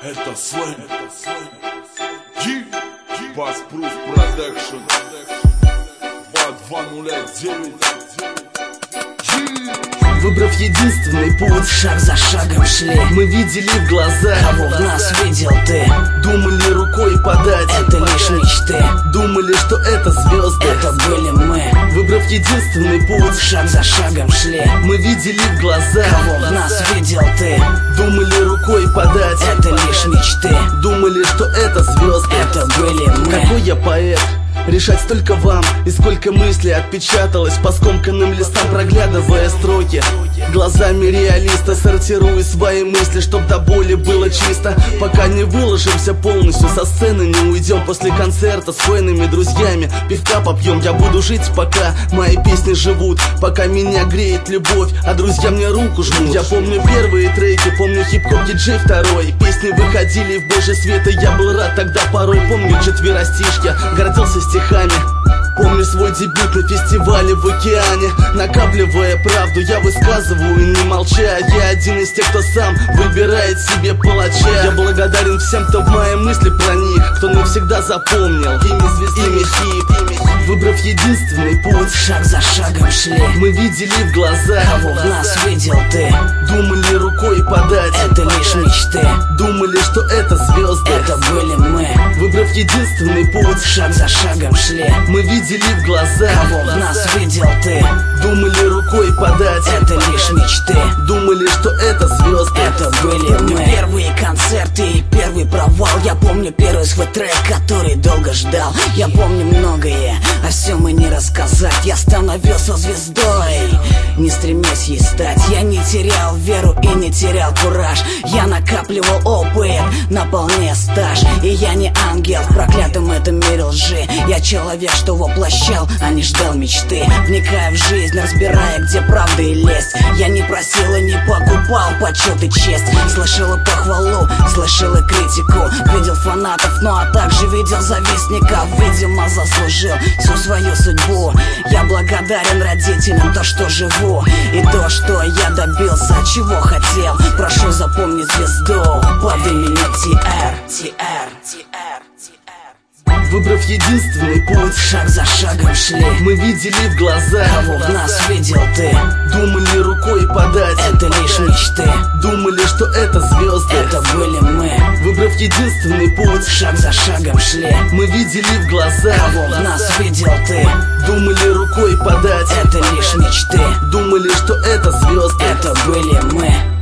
Это слэм. Баспруф Продакшн 2209. Выбрав единственный путь, шаг за шагом шли. мы видели в глаза, кого в нас видел ты. думали рукой подать, Это лишь мечты, думали, что это звезды. это были мы. Выбрав единственный путь, Шаг за шагом шли. мы видели в глаза, Кого в нас видел ты. думали рукой подать, Это лишь мечты, думали, что это звезды. это были мы. Какой я поэт, решать столько вам. И сколько мыслей отпечаталось по скомканным листам, проглядывая строки. Глазами реалиста сортирую свои мысли, чтоб до боли было чисто. Пока не выложимся полностью, со сцены не уйдем. После концерта с фейными друзьями пивка попьем. Я буду жить, пока мои песни живут, пока меня греет любовь, а друзья мне руку жмут. Я помню первые треки, помню хип-хоп диджей второй. Песни выходили в божий свет, и я был рад тогда порой. Помню четверостишки, гордился стихами. Помню свой дебют на фестивале в океане. Накапливая правду, я высказываю, не молча. Я один из тех, кто сам выбирает себе палача. Я благодарен всем, кто в мои мысли проник, кто навсегда запомнил имя звезды, имя хип. Выбрав единственный путь, Шаг за шагом шли. мы видели в глаза, Кого в нас видел ты. думали рукой подать, Это лишь мечты, думали, что это звезды. это были мы. Выбрав единственный путь, Шаг за шагом шли. мы видели в глаза, Кого в нас видел ты. думали рукой подать, Это лишь мечты, думали, что это звезды. это были мы. Первые концерты и первый провал. Я помню первый свой трек, который долго ждал. Я помню многое, о всем и не рассказать. Я становился звездой, не стремясь ей стать. Я не терял веру и не терял кураж. Я накапливал опыт, наполняя стаж. И я не ангел в проклятом этом мире лжи. Я человек, что воплощал, а не ждал мечты. Вникая в жизнь, разбирая, где правда и лесть. Я не просил и не покупал почет и честь. Слышал и похвалу, слышал и критику. Видел фанатов, ну а также видел завистников. Видимо, заслужил всю свою судьбу. Я благодарен родителям, то, что живу, и то, что я добился, чего хотел. Прошу запомнить звезду под именем TR. Выбрав единственный путь, Шаг за шагом шли. мы видели в глаза, Кого в нас видел ты. думали рукой подать, Это лишь мечты, думали, что это звезды. это были мы. Выбрав единственный путь, Шаг за шагом шли. мы видели в глаза, Кого в нас видел ты. думали рукой подать, Это лишь мечты, думали, что это звезды. это были мы.